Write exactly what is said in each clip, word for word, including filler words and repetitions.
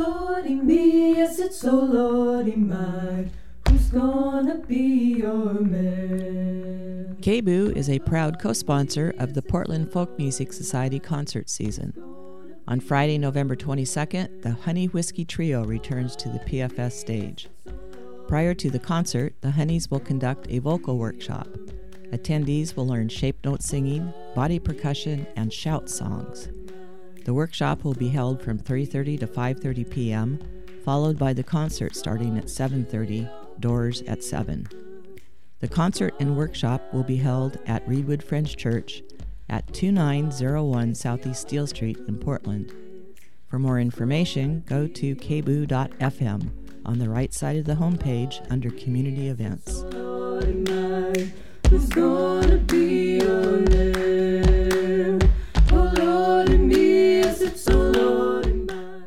Lordy me, yes it's oh Lordy my, who's gonna be your man? K B U is a proud co-sponsor of the Portland Folk Music Society concert season. On Friday, November twenty-second, the Honey Whiskey Trio returns to the P F S stage. Prior to the concert, the Honeys will conduct a vocal workshop. Attendees will learn shape note singing, body percussion, and shout songs. The workshop will be held from three thirty to five thirty p.m., followed by the concert starting at seven thirty, doors at seven. The concert and workshop will be held at Reedwood Friends Church at two nine zero one Southeast Steel Street in Portland. For more information, go to k b u dot f m on the right side of the homepage under Community Events. Who's gonna be your man? Oh Lordy me, yes it's oh Lordy mine.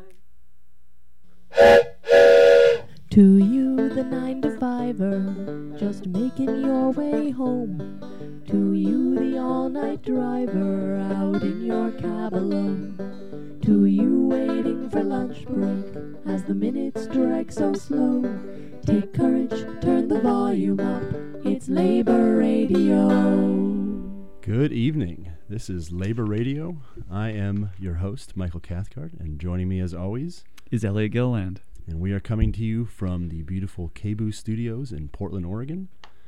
To you, the nine to fiver, just making your way home. To you, the all-night driver, out in your cab alone. To you, waiting for lunch break, as the minutes drag so slow. Take courage, turn the volume up, it's Labor Radio. Good evening. This is Labor Radio. I am your host, Michael Cathcart, and joining me as always is Elliot Gilland. And we are coming to you from the beautiful K B U Studios in Portland, Oregon.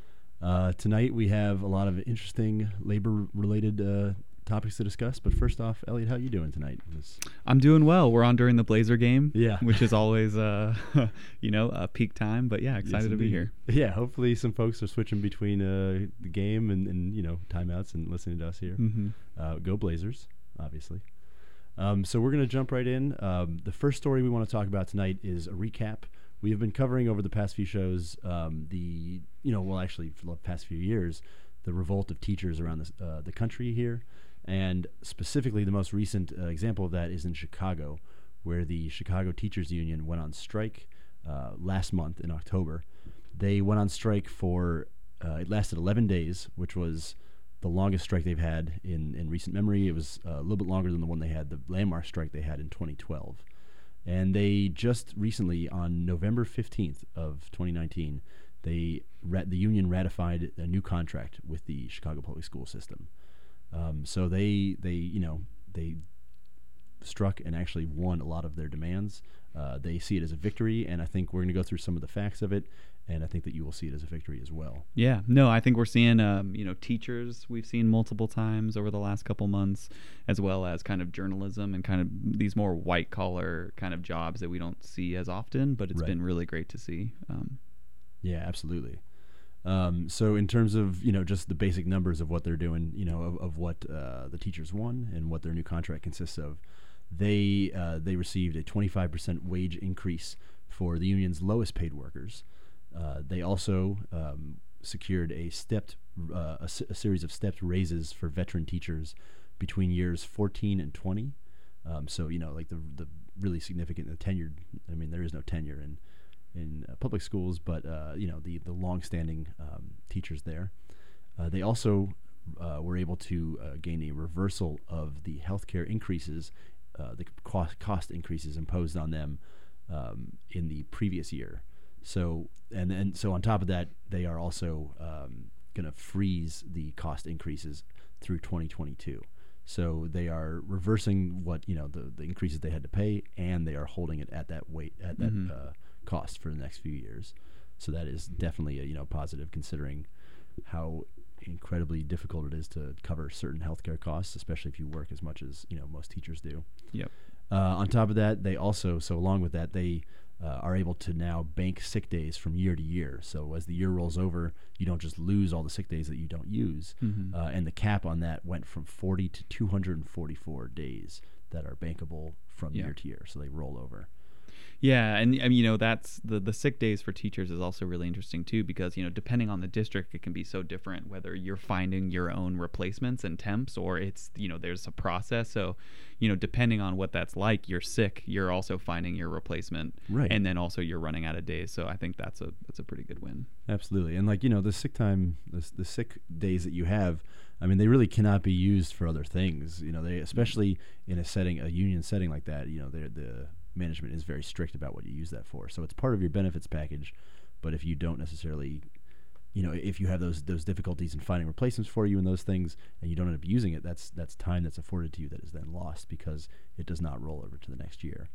Uh, tonight we have a lot of interesting labor-related uh, topics to discuss. But first off, Elliot, how are you doing tonight? This... I'm doing well. We're on during the Blazer game, yeah, which is always, uh, you know, a peak time. But yeah, excited yes, to be here. Yeah, hopefully some folks are switching between uh, the game and, and, you know, timeouts and listening to us here. Mm-hmm. Uh, go Blazers, obviously. Um, so we're going to jump right in. Um, the first story we want to talk about tonight is a recap. We have been covering over the past few shows um, the, you know, well, actually for the past few years, the revolt of teachers around the, uh, the country here. And specifically, the most recent uh, example of that is in Chicago, where the Chicago Teachers Union went on strike uh, last month in October. They went on strike for, uh, it lasted eleven days, which was the longest strike they've had in, in recent memory. It was uh, a little bit longer than the one they had, the landmark strike they had in twenty twelve. And they just recently, on November fifteenth of twenty nineteen, they rat- the union ratified a new contract with the Chicago Public School System. Um, so they, they, you know, they struck and actually won a lot of their demands. Uh, they see it as a victory, and I think we're going to go through some of the facts of it, and I think that you will see it as a victory as well. Yeah, no, I think we're seeing, um, you know, teachers we've seen multiple times over the last couple months, as well as kind of journalism and kind of these more white-collar kind of jobs that we don't see as often, but it's right. been really great to see. Um, yeah, absolutely. Um, so in terms of, you know, just the basic numbers of what they're doing, you know, of, of what uh, the teachers won and what their new contract consists of, they uh, they received a twenty-five percent wage increase for the union's lowest paid workers. Uh, they also um, secured a stepped uh, a, a series of stepped raises for veteran teachers between years fourteen and twenty. Um, so, you know, like the the really significant, the tenured, I mean, there is no tenure in in uh, public schools, but uh, you know, the the long-standing um, teachers there. Uh, they also uh, were able to uh, gain a reversal of the healthcare increases, uh, the cost cost increases imposed on them um, in the previous year. So and and so on top of that, they are also um, going to freeze the cost increases through twenty twenty-two. So they are reversing what, you know, the, the increases they had to pay, and they are holding it at that weight at that. Mm-hmm. Uh, cost for the next few years. So that is definitely a, you know, positive, considering how incredibly difficult it is to cover certain healthcare costs, especially if you work as much as, you know, most teachers do. Yep. Uh, on top of that, they also, so along with that, they uh, are able to now bank sick days from year to year. So as the year rolls over, you don't just lose all the sick days that you don't use. Mm-hmm. Uh, and the cap on that went from forty to two hundred forty-four days that are bankable from yep. year to year. So they roll over. Yeah, and I mean, you know, that's the the sick days for teachers is also really interesting too, because, you know, depending on the district, it can be so different whether you're finding your own replacements and temps, or it's, you know, there's a process. So, you know, depending on what that's like, you're sick, you're also finding your replacement, right? And then also you're running out of days. So I think that's a that's a pretty good win. Absolutely, and like, you know, the sick time, the the sick days that you have, I mean, they really cannot be used for other things. You know, they especially in a setting, a union setting like that. You know, the management is very strict about what you use that for. So it's part of your benefits package. But if you don't necessarily, you know, if you have those those difficulties in finding replacements for you and those things, and you don't end up using it, that's that's time that's afforded to you that is then lost because it does not roll over to the next year.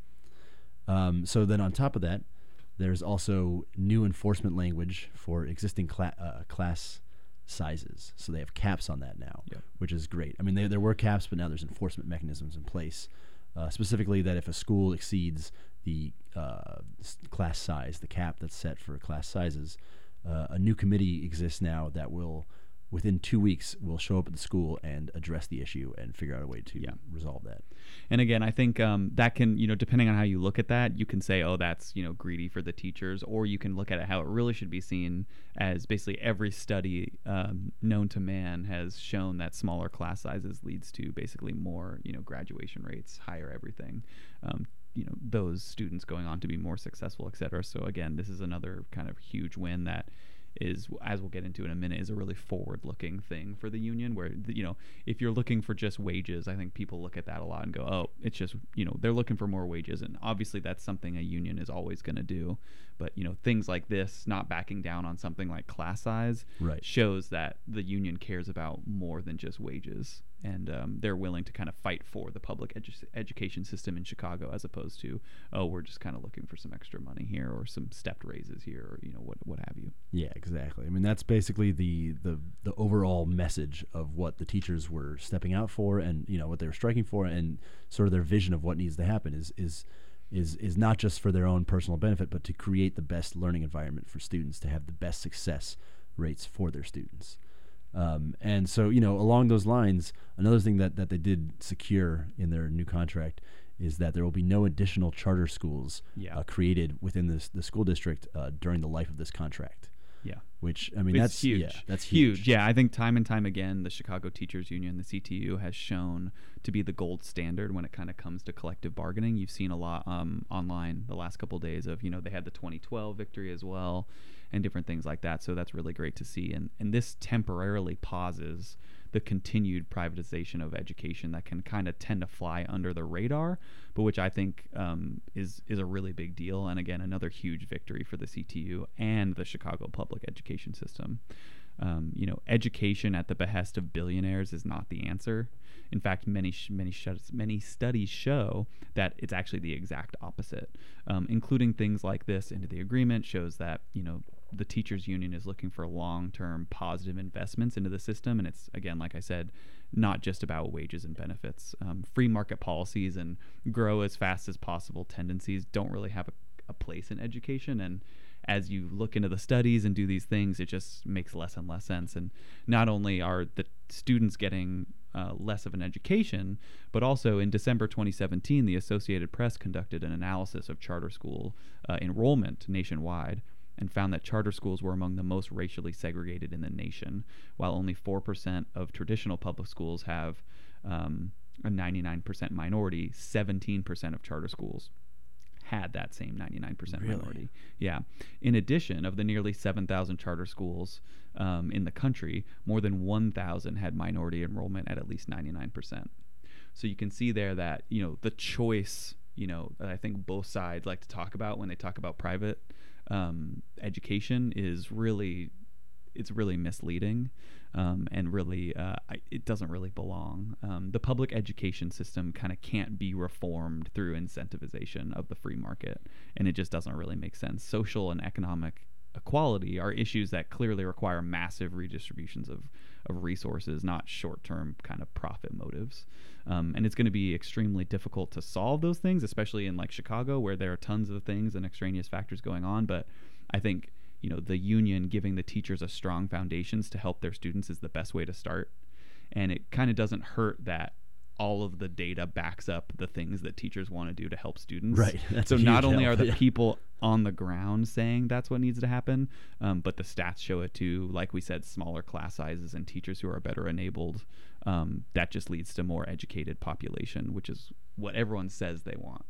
Um, so then on top of that, there's also new enforcement language for existing cla- uh, class sizes. So they have caps on that now, Yep. which is great. I mean, they, there were caps, but now there's enforcement mechanisms in place, uh, specifically that if a school exceeds the uh, s- class size, the cap that's set for class sizes, uh, a new committee exists now that will, within two weeks, will show up at the school and address the issue and figure out a way to Yeah. resolve that. And again, I think um, that can, you know, depending on how you look at that, you can say, oh, that's, you know, greedy for the teachers, or you can look at it how it really should be seen as basically every study um, known to man has shown that smaller class sizes leads to basically more, you know, graduation rates, higher everything, um, you know, those students going on to be more successful, et cetera. So again, this is another kind of huge win that is, as we'll get into in a minute, is a really forward-looking thing for the union where, you know, if you're looking for just wages, I think people look at that a lot and go, oh, it's just, you know, they're looking for more wages. And obviously that's something a union is always going to do. But, you know, things like this, not backing down on something like class size, Right. shows that the union cares about more than just wages. And um, they're willing to kind of fight for the public edu- education system in Chicago, as opposed to, oh, we're just kind of looking for some extra money here or some stepped raises here, or, you know, what what have you. Yeah, exactly. I mean, that's basically the, the the overall message of what the teachers were stepping out for, and you know what they were striking for, and sort of their vision of what needs to happen is is is is not just for their own personal benefit, but to create the best learning environment for students, to have the best success rates for their students. Um, and so, you know, along those lines, another thing that, that they did secure in their new contract is that there will be no additional charter schools Yeah. uh, created within this, the school district uh, during the life of this contract. Yeah. Which, I mean, It's that's huge. Yeah, that's huge. Yeah, I think time and time again, the Chicago Teachers Union, the C T U, has shown to be the gold standard when it kind of comes to collective bargaining. You've seen a lot um, online the last couple of days of, you know, they had the twenty twelve victory as well and different things like that. So that's really great to see. And, and this temporarily pauses the continued privatization of education that can kind of tend to fly under the radar, but which I think um, is is a really big deal. And again, another huge victory for the C T U and the Chicago public education system. Um, you know, education at the behest of billionaires is not the answer. In fact, many sh- many sh- many studies show that it's actually the exact opposite. Um, including things like this into the agreement shows that, you know, the teachers union is looking for long-term positive investments into the system, and it's, again, like I said, not just about wages and benefits. Um, free market policies and grow as fast as possible tendencies don't really have a, a place in education, and as you look into the studies and do these things, it just makes less and less sense. And not only are the students getting uh, less of an education, but also in December twenty seventeen, the Associated Press conducted an analysis of charter school uh, enrollment nationwide and found that charter schools were among the most racially segregated in the nation, while only four percent of traditional public schools have um, a ninety-nine percent minority. seventeen percent of charter schools had that same ninety-nine percent Really? minority. Yeah. In addition, of the nearly seven thousand charter schools um, in the country, more than one thousand had minority enrollment at at least ninety-nine percent. So you can see there that, you know, the choice, you know, that I think both sides like to talk about when they talk about private um, education is really, it's really misleading. Um, and really, uh, I, it doesn't really belong. Um, the public education system kind of can't be reformed through incentivization of the free market, and it just doesn't really make sense. Social and economic equality are issues that clearly require massive redistributions of, of resources, not short-term kind of profit motives. Um, and it's going to be extremely difficult to solve those things, especially in like Chicago, where there are tons of things and extraneous factors going on. But I think, you know, the union giving the teachers a strong foundations to help their students is the best way to start. And it kind of doesn't hurt that all of the data backs up the things that teachers want to do to help students. Right. That's So a not huge only help, are the yeah. people on the ground saying that's what needs to happen, um, but the stats show it too. Like we said, smaller class sizes and teachers who are better enabled. Um, that just leads to more educated population, which is what everyone says they want.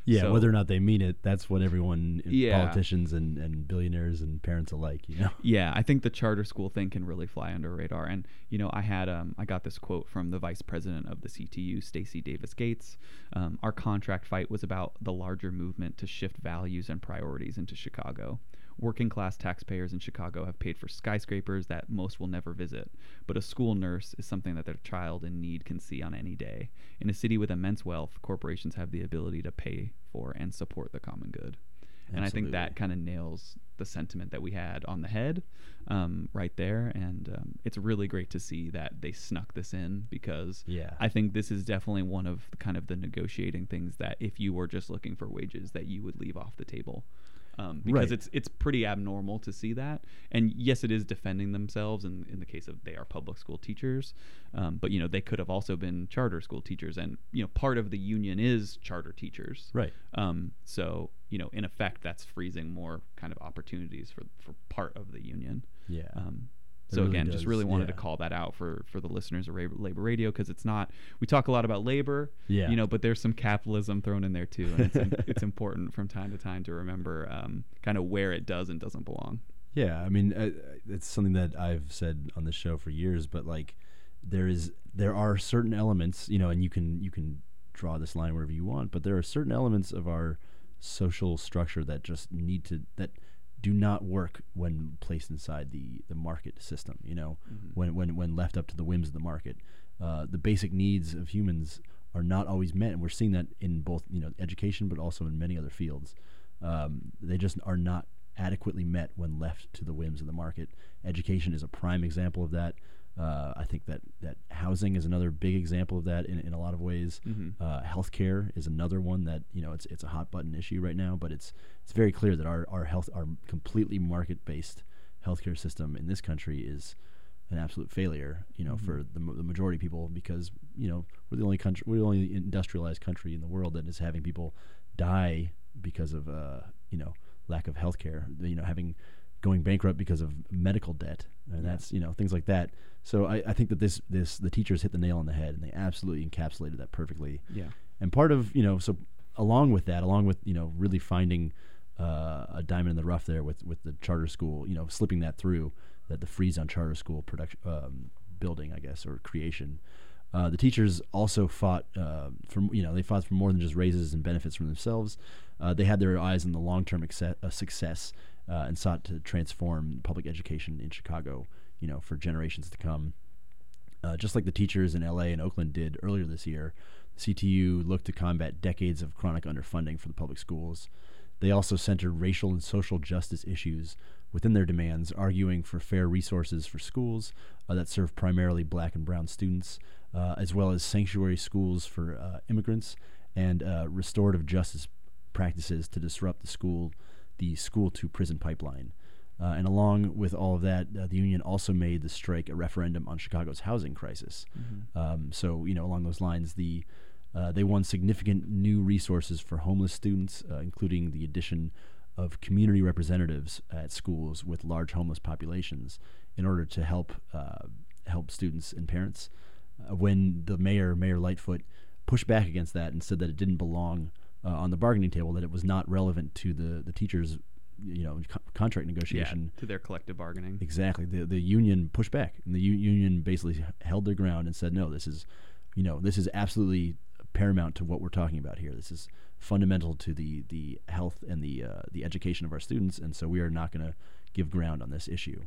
Yeah, So- whether or not they mean it, that's what everyone, Yeah. politicians and, and billionaires and parents alike, you know. Yeah, I think the charter school thing can really fly under radar. And you know, I had um, I got this quote from the vice president of the C T U, Stacey Davis Gates. Um, Our contract fight was about the larger movement to shift values and priorities into Chicago. Working class taxpayers in Chicago have paid for skyscrapers that most will never visit, but a school nurse is something that their child in need can see on any day. In a city with immense wealth, corporations have the ability to pay for and support the common good. And I think Absolutely. that kind of nails the sentiment that we had on the head um, right there. And um, it's really great to see that they snuck this in, because Yeah. I think this is definitely one of the, kind of the negotiating things that if you were just looking for wages, that you would leave off the table. Um, because Right. it's it's pretty abnormal to see that. And yes, it is defending themselves in, in the case of they are public school teachers. Um, but, you know, they could have also been charter school teachers. And, you know, part of the union is charter teachers. Right. Um, so, you know, in effect, that's freezing more kind of opportunities for, for part of the union. Yeah. Um, It so really again, does, just really wanted to yeah. call that out for, for the listeners of Ra- Labor Radio, because it's not, we talk a lot about labor, Yeah. you know, but there's some capitalism thrown in there too. And it's, im- it's important from time to time to remember um, kind of where it does and doesn't belong. Yeah, I mean, uh, it's something that I've said on this show for years, but like, there is, there are certain elements, you know, and you can, you can draw this line wherever you want, but there are certain elements of our social structure that just need to, that do not work when placed inside the, the market system, you know, Mhm. when, when, when left up to the whims of the market. Uh, the basic needs of humans are not always met, and we're seeing that in both, you know, education, but also in many other fields. Um, they just are not adequately met when left to the whims of the market. Education is a prime example of that. Uh, I think that, that housing is another big example of that in, in a lot of ways. Mhm. Uh, healthcare is another one that, you know, it's it's a hot button issue right now, but it's it's very clear that our, our health our completely market based healthcare system in this country is an absolute failure, you know, Mhm. for the, ma- the majority of people, because, you know, we're the only country, we're the only industrialized country in the world that is having people die because of, uh, you know, lack of healthcare, you know, having going bankrupt because of medical debt, and Yeah. that's, you know, things like that. So I, I think that this this the teachers hit the nail on the head, and they absolutely encapsulated that perfectly. Yeah. And part of, you know, so along with that, along with, you know, really finding uh, a diamond in the rough there with, with the charter school, you know, slipping that through, that the freeze on charter school production um, building, I guess, or creation. Uh, the teachers also fought uh, for, you know, they fought for more than just raises and benefits for themselves. Uh, they had their eyes on the long-term exce- uh, success uh, and sought to transform public education in Chicago, you know, for generations to come. Uh, just like the teachers in L A and Oakland did earlier this year, C T U looked to combat decades of chronic underfunding for the public schools. They also centered racial and social justice issues within their demands, arguing for fair resources for schools uh, that serve primarily black and brown students, uh, as well as sanctuary schools for uh, immigrants, and uh, restorative justice practices to disrupt the school, the school to prison pipeline. Uh, and along with all of that, uh, the union also made the strike a referendum on Chicago's housing crisis. Mhm. Um, so, you know, along those lines, the uh, they won significant new resources for homeless students, uh, including the addition of community representatives at schools with large homeless populations, in order to help uh, help students and parents. Uh, when the mayor, Mayor Lightfoot, pushed back against that and said that it didn't belong uh, on the bargaining table, that it was not relevant to the the teachers, you know, co- contract negotiation. Yeah, to their collective bargaining. Exactly. The the union pushed back, and the u- union basically held their ground and said, no, this is, you know, this is absolutely paramount to what we're talking about here. This is fundamental to the the health and the uh, the education of our students, and so we are not going to give ground on this issue.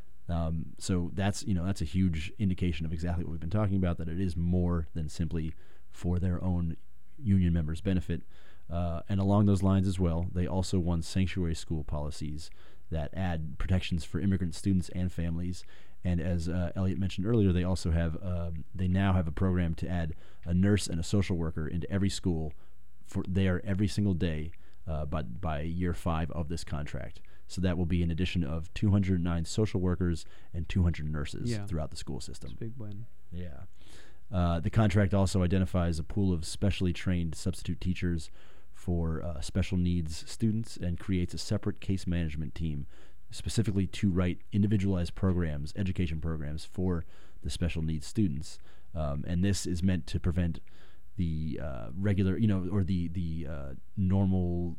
Um, so that's, you know, that's a huge indication of exactly what we've been talking about, that it is more than simply for their own union members' benefit. Uh, and along those lines as well, they also won sanctuary school policies that add protections for immigrant students and families. And as uh, Elliot mentioned earlier, they also have um, they now have a program to add a nurse and a social worker into every school for there every single day uh, by by year five of this contract. So that will be an addition of two hundred nine social workers and two hundred nurses Yeah. throughout the school system. It's a big win. Yeah. Uh, the contract also identifies a pool of specially trained substitute teachers for uh, special needs students, and creates a separate case management team specifically to write individualized programs, education programs for the special needs students. Um, and this is meant to prevent the uh, regular, you know, or the the uh, normal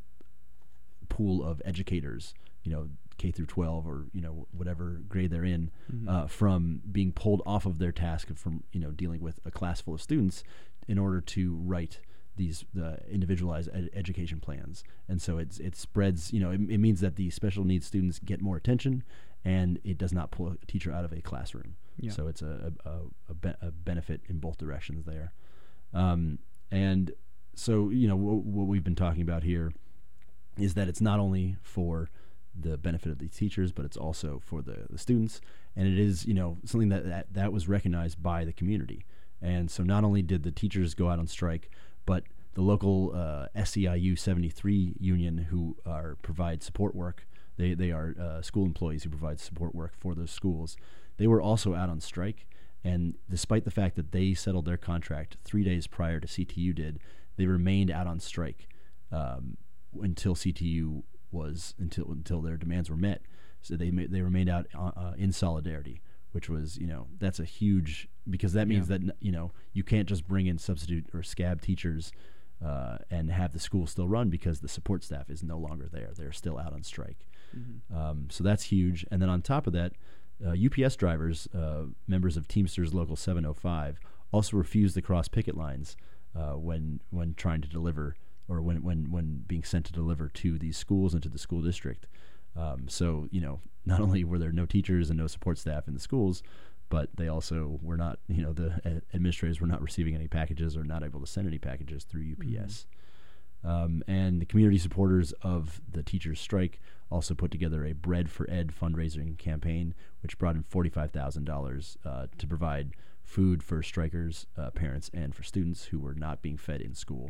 pool of educators, you know, K through twelve or you know whatever grade they're in, Mhm. uh, from being pulled off of their task of from you know dealing with a class full of students in order to write these uh, individualized ed- education plans. And so it's it spreads, you know, it, it means that the special needs students get more attention, and it does not pull a teacher out of a classroom. Yeah. So it's a a, a, a, be- a benefit in both directions there. Um, and so you know w- what we've been talking about here is that it's not only for the benefit of the teachers, but it's also for the, the students. And it is, you know, something that, that that was recognized by the community. And so not only did the teachers go out on strike, but the local uh, S C I U seventy-three union, who are provide support work, they, they are uh, school employees who provide support work for those schools. They were also out on strike. And despite the fact that they settled their contract three days prior to C T U did, they remained out on strike um, until C T U was until until their demands were met. So they ma- they remained out uh, uh, in solidarity, which was, you know, that's a huge, because that means Yeah. that, you know, you can't just bring in substitute or scab teachers uh, and have the school still run, because the support staff is no longer there. They're still out on strike. Mhm. Um, so that's huge. And then on top of that, uh, U P S drivers, uh, members of Teamsters Local seven oh five, also refused to cross picket lines uh, when when trying to deliver, or when, when, when being sent to deliver to these schools and to the school district. Um, so, you know, not only were there no teachers and no support staff in the schools, but they also were not, you know, the ad- administrators were not receiving any packages or not able to send any packages through U P S. Mm-hmm. Um, and the community supporters of the teachers' strike also put together a Bread for Ed fundraising campaign, which brought in forty-five thousand dollars uh, to provide food for strikers, uh, parents, and for students who were not being fed in school.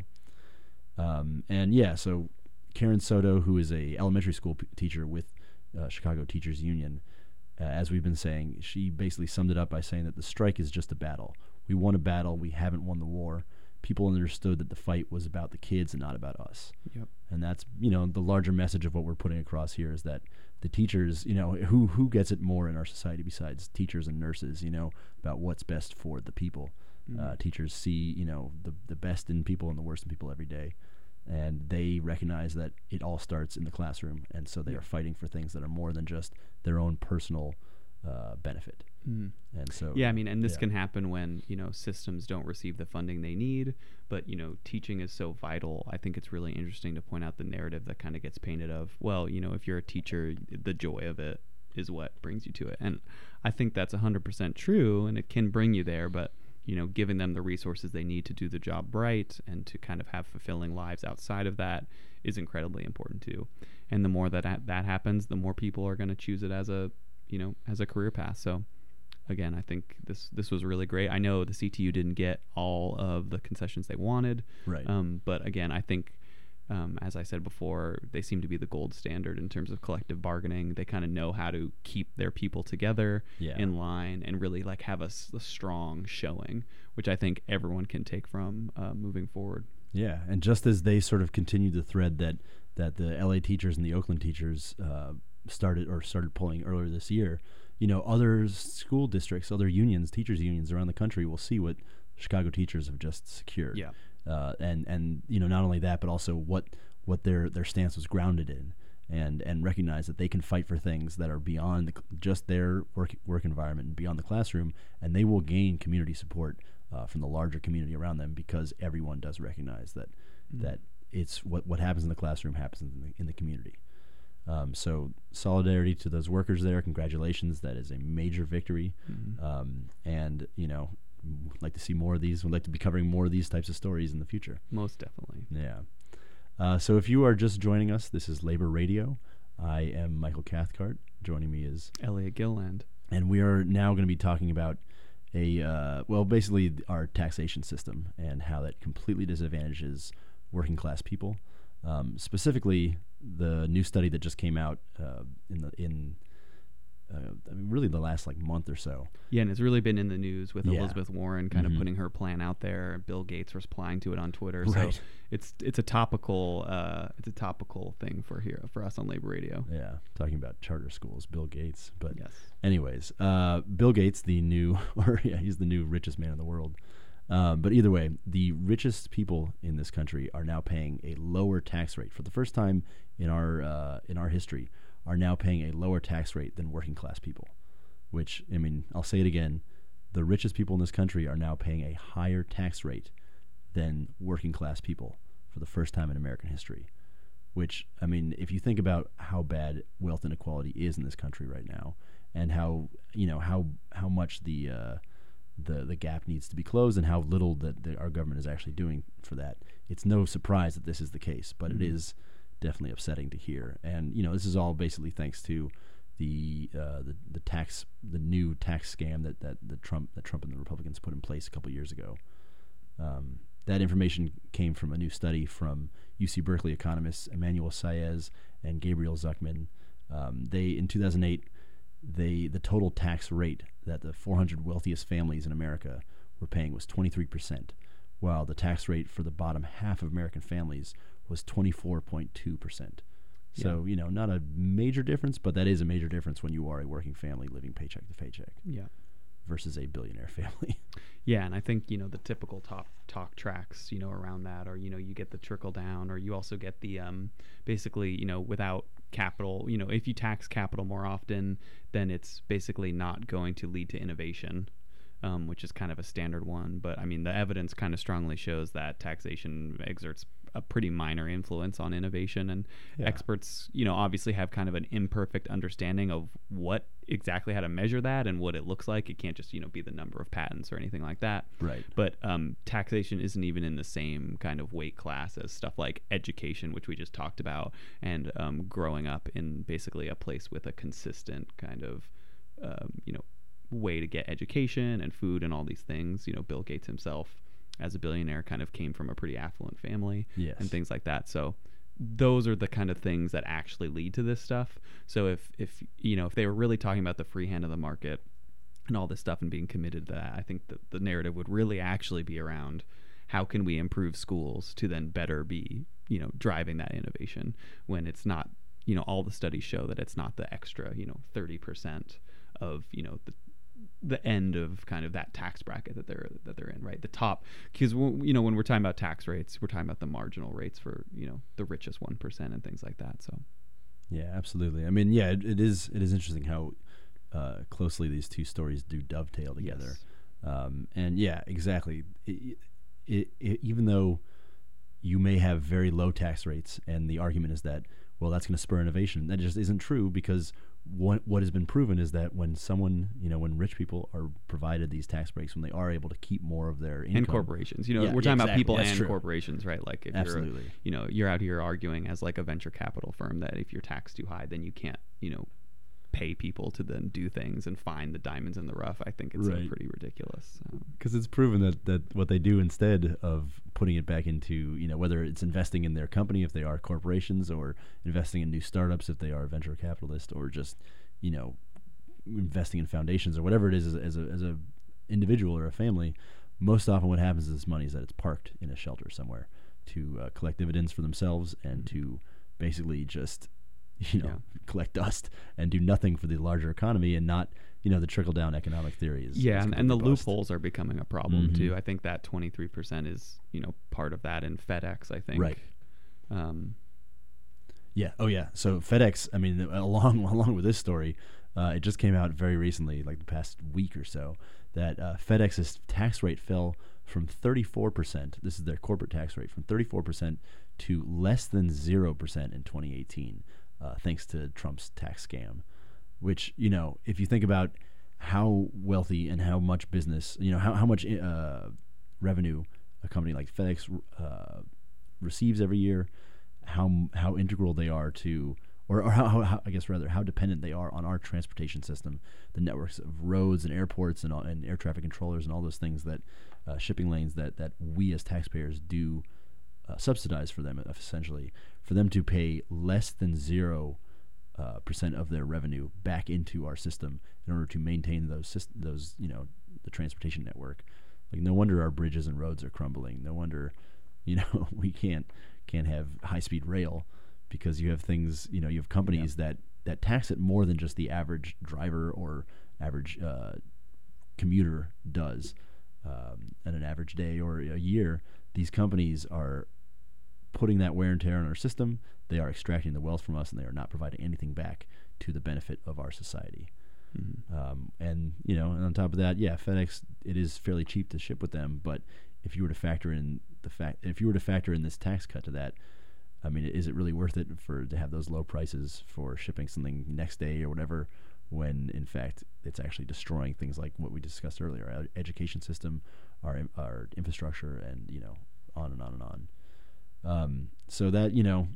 Um, and yeah, so Karen Soto, who is a elementary school p- teacher with uh, Chicago Teachers Union, uh, as we've been saying, she basically summed it up by saying that the strike is just a battle. We won a battle. We haven't won the war. People understood that the fight was about the kids and not about us. Yep. And that's, you know, the larger message of what we're putting across here is that the teachers, you know, who who gets it more in our society besides teachers and nurses, you know, about what's best for the people. Mhm. Uh, teachers see, you know, the the best in people and the worst in people every day. And they recognize that it all starts in the classroom. And so they Yeah. are fighting for things that are more than just their own personal uh, benefit. Mhm. And so, Yeah, I mean, and this yeah. can happen when, you know, systems don't receive the funding they need, but, you know, teaching is so vital. I think it's really interesting to point out the narrative that kind of gets painted of, well, you know, if you're a teacher, the joy of it is what brings you to it. And I think that's one hundred percent true, and it can bring you there, but, you know, giving them the resources they need to do the job right and to kind of have fulfilling lives outside of that is incredibly important too. And the more that ha- that happens, the more people are going to choose it as a, you know, as a career path. So again, I think this this was really great. I know the C T U didn't get all of the concessions they wanted, Right. um, but again, I think, um, as I said before, they seem to be the gold standard in terms of collective bargaining. They kind of know how to keep their people together Yeah. in line and really like have a, s- a strong showing, which I think everyone can take from uh, moving forward. Yeah, and just as they sort of continued the thread that that the L A teachers and the Oakland teachers uh, started or started pulling earlier this year, you know, other school districts, other unions, teachers unions around the country will see what Chicago teachers have just secured. Yeah. Uh, and and you know, not only that, but also what what their their stance was grounded in, and and recognize that they can fight for things that are beyond the, just their work work environment and beyond the classroom, and they will gain community support uh, from the larger community around them, because everyone does recognize that Mhm. that it's what what happens in the classroom happens in the, in the community. Um, so solidarity to those workers there. Congratulations. That is a major victory. Mhm. Um, and, you know, would like to see more of these. Would like to be covering more of these types of stories in the future. Most definitely. Yeah. Uh, so if you are just joining us, this is Labor Radio. I am Michael Cathcart. Joining me is, Elliot Gilland. and we are now going to be talking about a, uh, well, basically our taxation system and how that completely disadvantages working class people. Um, specifically, the new study that just came out uh, in the in uh, I mean, really the last like month or so. Yeah, and it's really been in the news with Yeah. Elizabeth Warren kind Mhm. of putting her plan out there. Bill Gates replying to it on Twitter. So Right. it's it's a topical uh, it's a topical thing for here for us on Labor Radio. Yeah, talking about charter schools, Bill Gates. But Yes. anyways, uh, Bill Gates, the new, or yeah, he's the new richest man in the world. Um, but either way, the richest people in this country are now paying a lower tax rate for the first time in our uh, in our history. Are now paying a lower tax rate than working class people. Which, I mean, I'll say it again: the richest people in this country are now paying a higher tax rate than working class people for the first time in American history. Which, I mean, if you think about how bad wealth inequality is in this country right now, and how you know how how much the uh, the the gap needs to be closed, and how little that the, our government is actually doing for that, it's no surprise that this is the case. But mm-hmm. it is definitely upsetting to hear. And you know, this is all basically thanks to the uh, the the tax the new tax scam that that the Trump that Trump and the Republicans put in place a couple years ago. Um, that information came from a new study from U C Berkeley economists Emmanuel Saez and Gabriel Zuckman. Um, they in two thousand eight, they the total tax rate that the four hundred wealthiest families in America were paying was twenty-three percent, while the tax rate for the bottom half of American families was twenty-four point two percent. So, yeah. you know, not a major difference, but that is a major difference when you are a working family living paycheck to paycheck. Yeah. Versus a billionaire family. Yeah, and I think, you know, the typical talk talk tracks, you know, around that, or, you know, you get the trickle down, or you also get the, um, basically, you know, without capital, you know, if you tax capital more often, then it's basically not going to lead to innovation, um, which is kind of a standard one. But, I mean, the evidence kind of strongly shows that taxation exerts a pretty minor influence on innovation, and yeah. experts, you know, obviously have kind of an imperfect understanding of what exactly how to measure that and what it looks like. It can't just, you know, be the number of patents or anything like that. Right. But um, taxation isn't even in the same kind of weight class as stuff like education, which we just talked about, and um, growing up in basically a place with a consistent kind of, um, you know, way to get education and food and all these things. You know, Bill Gates himself, as a billionaire, kind of came from a pretty affluent family, yes. and things like that. So those are the kind of things that actually lead to this stuff. So if, if you know, if they were really talking about the free hand of the market and all this stuff and being committed to that, I think that the narrative would really actually be around how can we improve schools to then better be, you know, driving that innovation, when it's not, you know, all the studies show that it's not the extra, you know, thirty percent of, you know, the the end of kind of that tax bracket that they're that they're in, right? The top, because you know, when we're talking about tax rates, we're talking about the marginal rates for, you know, the richest one percent and things like that. So yeah, absolutely. I mean, yeah, it, it is it is interesting how uh, closely these two stories do dovetail together. Yes. Um, and yeah, exactly. It, it, it, even though you may have very low tax rates, and the argument is that, well, that's going to spur innovation, that just isn't true, because what what has been proven is that when someone, you know, when rich people are provided these tax breaks, when they are able to keep more of their income. And corporations, you know, Yeah, we're talking yeah, about people exactly. That's and true. corporations, right? Like if Absolutely. you're, you know, you're out here arguing as like a venture capital firm that if you're taxed too high, then you can't, you know, pay people to then do things and find the diamonds in the rough. I think it's uh, Right. pretty ridiculous. So. Because it's proven that, that what they do instead of putting it back into, you know, whether it's investing in their company if they are corporations, or investing in new startups if they are venture capitalists, or just, you know, investing in foundations or whatever it is as, as a as a individual or a family, most often what happens is this money is that it's parked in a shelter somewhere to uh, collect dividends for themselves, and to basically just, you know, Yeah. collect dust and do nothing for the larger economy, and not, you know, the trickle down economic theory is Yeah, is and, and the completely bust. loopholes are becoming a problem Mhm. too. I think that twenty-three percent is, you know, part of that in FedEx, I think. Right. Um, Yeah. Oh, yeah. So FedEx, I mean, along along with this story, uh, it just came out very recently, like the past week or so, that uh, FedEx's tax rate fell from thirty-four percent. This is their corporate tax rate, from thirty-four percent to less than zero percent in twenty eighteen, uh, thanks to Trump's tax scam. Which, you know, if you think about how wealthy and how much business, you know, how how much uh, revenue a company like FedEx uh, receives every year, how how integral they are to, or, or how, how I guess rather how dependent they are on our transportation system, the networks of roads and airports and all, and air traffic controllers and all those things, that uh, shipping lanes that that we as taxpayers do uh, subsidize for them, essentially, for them to pay less than zero uh, percent of their revenue back into our system in order to maintain those syst- those you know the transportation network. Like, no wonder our bridges and roads are crumbling. No wonder, you know, we can't can't have high speed rail, because you have things, you know, you have companies yeah. that that tax it more than just the average driver or average uh, commuter does. um, in an average day or a year, these companies are putting that wear and tear on our system. They are extracting the wealth from us, and they are not providing anything back to the benefit of our society. Mm-hmm. Um, and you know, and on top of that, yeah, FedEx, it is fairly cheap to ship with them. But if you were to factor in the fact, if you were to factor in this tax cut to that, I mean, is it really worth it for to have those low prices for shipping something next day or whatever, when in fact it's actually destroying things like what we discussed earlier, our education system, our our infrastructure, and you know, on and on and on. Um, so that, you know,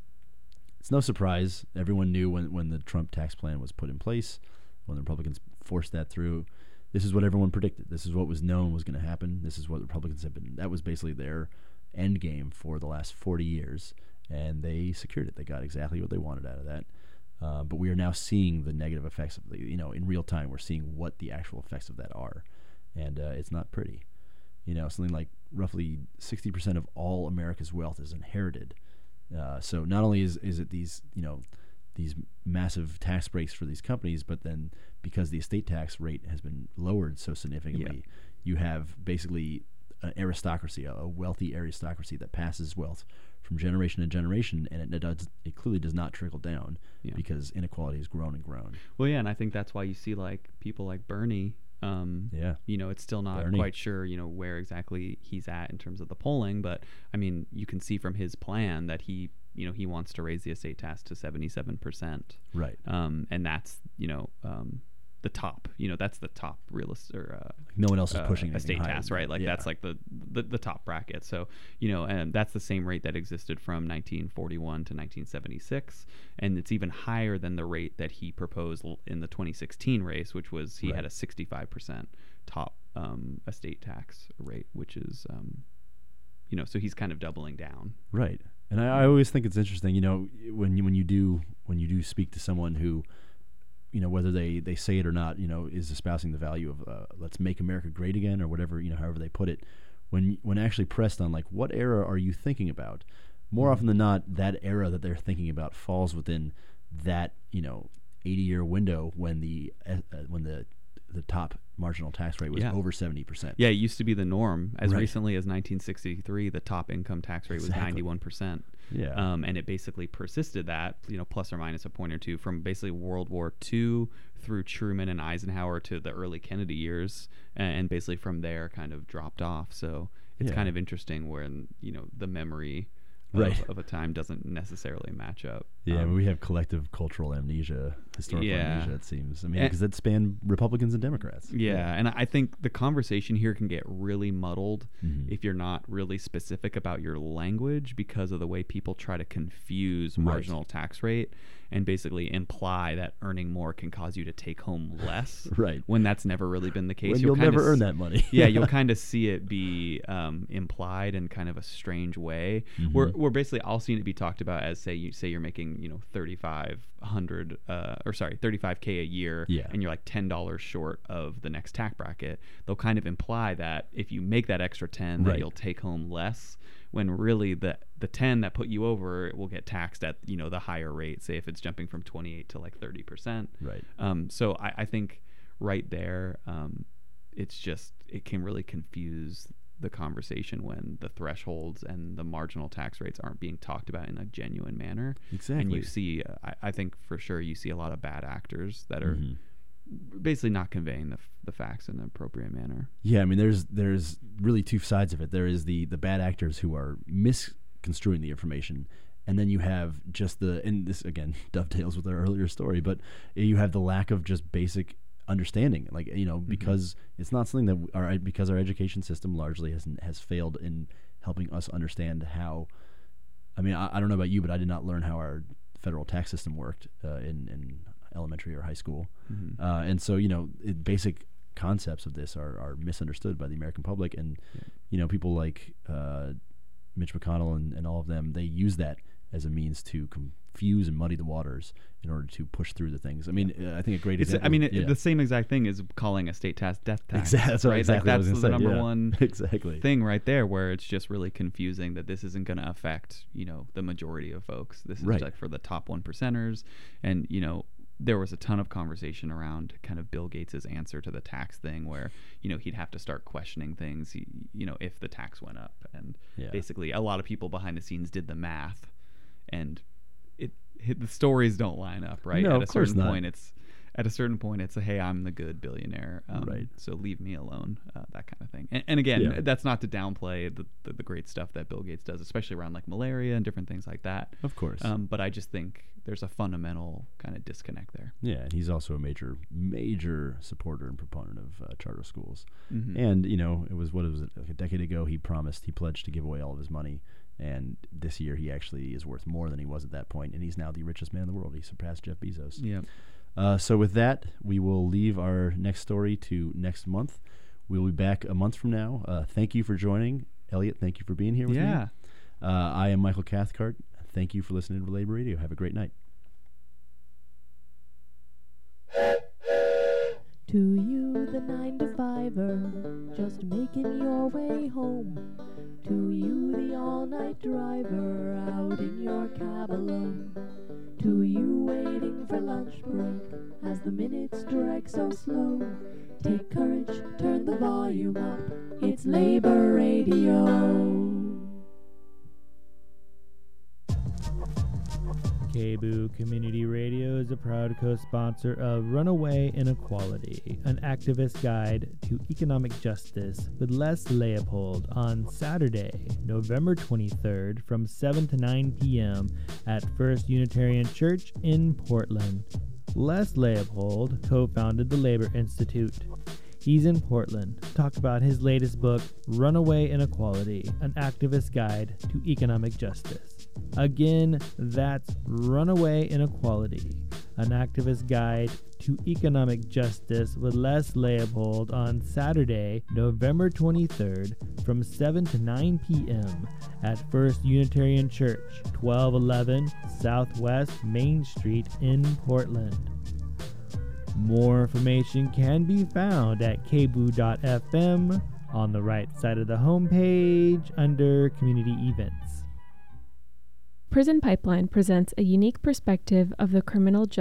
it's no surprise. Everyone knew when when the Trump tax plan was put in place, when the Republicans forced that through. This is what everyone predicted. This is what was known was going to happen. This is what the Republicans have been. That was basically their end game for the last forty years, and they secured it. They got exactly what they wanted out of that. Uh, but we are now seeing the negative effects of the, you know, in real time. We're seeing what the actual effects of that are, and uh, it's not pretty. You know, something like roughly sixty percent of all America's wealth is inherited. Uh, so not only is is it these, you know, these massive tax breaks for these companies, but then because the estate tax rate has been lowered so significantly, yeah. you have basically an aristocracy, a, a wealthy aristocracy that passes wealth from generation to generation, and it, it does it clearly does not trickle down yeah. because inequality has grown and grown. Well, yeah, and I think that's why you see like people like Bernie. Um, yeah, you know, it's still not Bernie. quite sure, you know, where exactly he's at in terms of the polling, but I mean, you can see from his plan that he, you know, he wants to raise the estate tax to seventy-seven percent. Right. Um, and that's, you know, um, the top, you know, that's the top real estate, or uh, no one else is uh, pushing estate higher. tax, right? Like yeah. that's like the, the the top bracket. So, you know, and that's the same rate that existed from nineteen forty-one to nineteen seventy-six, and it's even higher than the rate that he proposed in the twenty sixteen race, which was he right. had a sixty-five percent top um, estate tax rate, which is, um, you know, so he's kind of doubling down. Right. And I, I always think it's interesting, you know, when you when you do when you do speak to someone who, you know, whether they, they say it or not, you know, is espousing the value of uh, let's make America great again, or whatever, you know, however they put it. When when actually pressed on, like, what era are you thinking about? More often than not, that era that they're thinking about falls within that, you know, eighty-year window when the uh, when the the top marginal tax rate was yeah. over seventy percent. Yeah, it used to be the norm. As right. recently as nineteen sixty-three, the top income tax rate exactly. was ninety-one percent. Yeah. Um, and it basically persisted that, you know, plus or minus a point or two from basically World War Two through Truman and Eisenhower to the early Kennedy years. And basically from there kind of dropped off. So it's yeah. kind of interesting when, you know, the memory right. of, of a time doesn't necessarily match up. Yeah, um, I mean, we have collective cultural amnesia, historical yeah. amnesia, it seems. I mean, And- because that span Republicans and Democrats. Yeah, and I think the conversation here can get really muddled Mhm. if you're not really specific about your language because of the way people try to confuse marginal Right. tax rate and basically imply that earning more can cause you to take home less. Right. When that's never really been the case. When you'll kind never of earn s- that money. yeah, you'll kind of see it be um, implied in kind of a strange way. Mhm. Where, where basically I'll see it be talked about as say you say you're making you know thirty-five hundred uh, or sorry thirty-five K a year, Yeah. and you're like ten dollars short of the next tax bracket. They'll kind of imply that if you make that extra ten, that Right. you'll take home less. When really the the ten that put you over will get taxed at you know the higher rate. Say if it's jumping from twenty-eight to like thirty percent. Right. Um, so I, I think right there, um, it's just it can really confuse the conversation when the thresholds and the marginal tax rates aren't being talked about in a genuine manner. Exactly. And you see, uh, I, I think for sure you see a lot of bad actors that are Mhm. basically not conveying the, f- the facts in an appropriate manner. Yeah, I mean, there's there's really two sides of it. There is the the bad actors who are misconstruing the information, and then you have just the and this again dovetails with our earlier story, but you have the lack of just basic understanding. Like you know, because it's not something that our because our education system largely has has failed in helping us understand how. I mean, I, I don't know about you, but I did not learn how our federal tax system worked uh, in in elementary or high school, Mhm. uh, and so you know, it, basic concepts of this are, are misunderstood by the American public, and Yeah. you know, people like uh, Mitch McConnell and, and all of them, they use that as a means to confuse and muddy the waters in order to push through the things. I mean, uh, I think a great It's, example. I mean, it, yeah. the same exact thing is calling a state tax death tax. exactly, that's right? exactly like, what I that's was the gonna say, number yeah. one exactly. thing right there, where it's just really confusing that this isn't going to affect you know the majority of folks. This is Right. like for the top one percenters, and you know there was a ton of conversation around kind of Bill Gates's answer to the tax thing, where you know he'd have to start questioning things, you know, if the tax went up, and Yeah. basically a lot of people behind the scenes did the math, and it, it the stories don't line up, right? No, At of a course certain not. point, it's at a certain point, it's a hey, I'm the good billionaire, um, Right. so leave me alone, uh, that kind of thing. And, and again, Yeah. that's not to downplay the, the the great stuff that Bill Gates does, especially around like malaria and different things like that. Of course. Um, but I just think there's a fundamental kind of disconnect there. Yeah, and he's also a major, major supporter and proponent of uh, charter schools. Mhm. And, you know, it was, what was it, like a decade ago, he promised, he pledged to give away all of his money. And this year he actually is worth more than he was at that point, and he's now the richest man in the world. He surpassed Jeff Bezos. Yeah. Uh, so with that, we will leave our next story to next month. We'll be back a month from now. Uh, thank you for joining. Elliot, thank you for being here with Yeah. me. Uh, I am Michael Cathcart. Thank you for listening to Labor Radio. Have a great night. To you, the nine to fiver, just making your way home. To you, the all-night driver, out in your cab alone. To you, waiting for lunch break, as the minutes drag so slow. Take courage, turn the volume up, it's Labor Radio. K B U Community Radio is a proud co-sponsor of Runaway Inequality, an activist guide to economic justice with Les Leopold on Saturday, November twenty-third from seven to nine p.m. at First Unitarian Church in Portland. Les Leopold co-founded the Labor Institute. He's in Portland to talk about his latest book, Runaway Inequality, an activist guide to economic justice. Again, that's Runaway Inequality, an activist guide to economic justice with Les Leopold on Saturday, November twenty-third from seven to nine p.m. at First Unitarian Church, twelve eleven Southwest Main Street in Portland. More information can be found at k b u dot f m on the right side of the homepage under Community Events. Prison Pipeline presents a unique perspective of the criminal justice